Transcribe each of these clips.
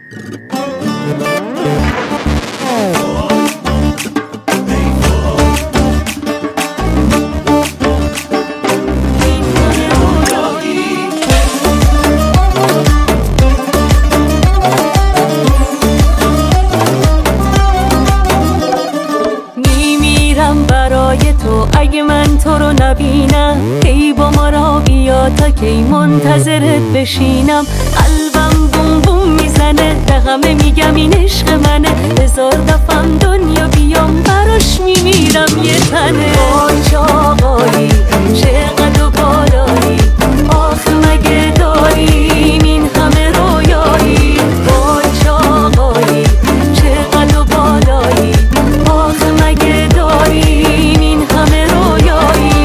اگه من تو رو نبینم ای با ما را بیا تا کی منتظرت بشینم. قلبم بوم بوم میزنه به همه میگم این عشق منه. هزار دفعم دنیا بیام براش میمیرم یه تنه. وای چه آقایی چقدر و بالایی آخه مگه داریم این همه رویایی. وای چه آقایی چقدر و بالایی آخه مگه داریم این همه رویایی.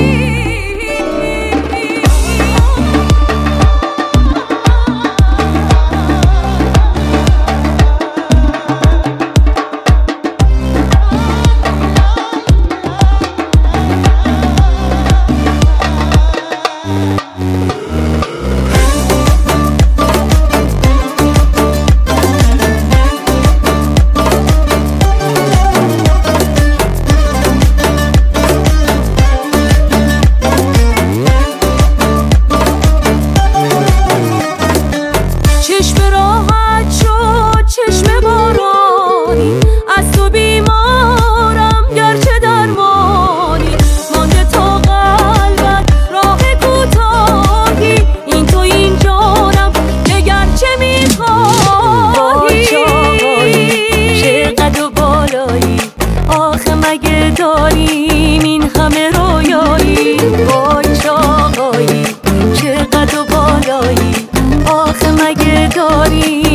آخه مگه داریم این همه رویایی. وای چه آقایی چقدر و بالایی آخه مگه داریم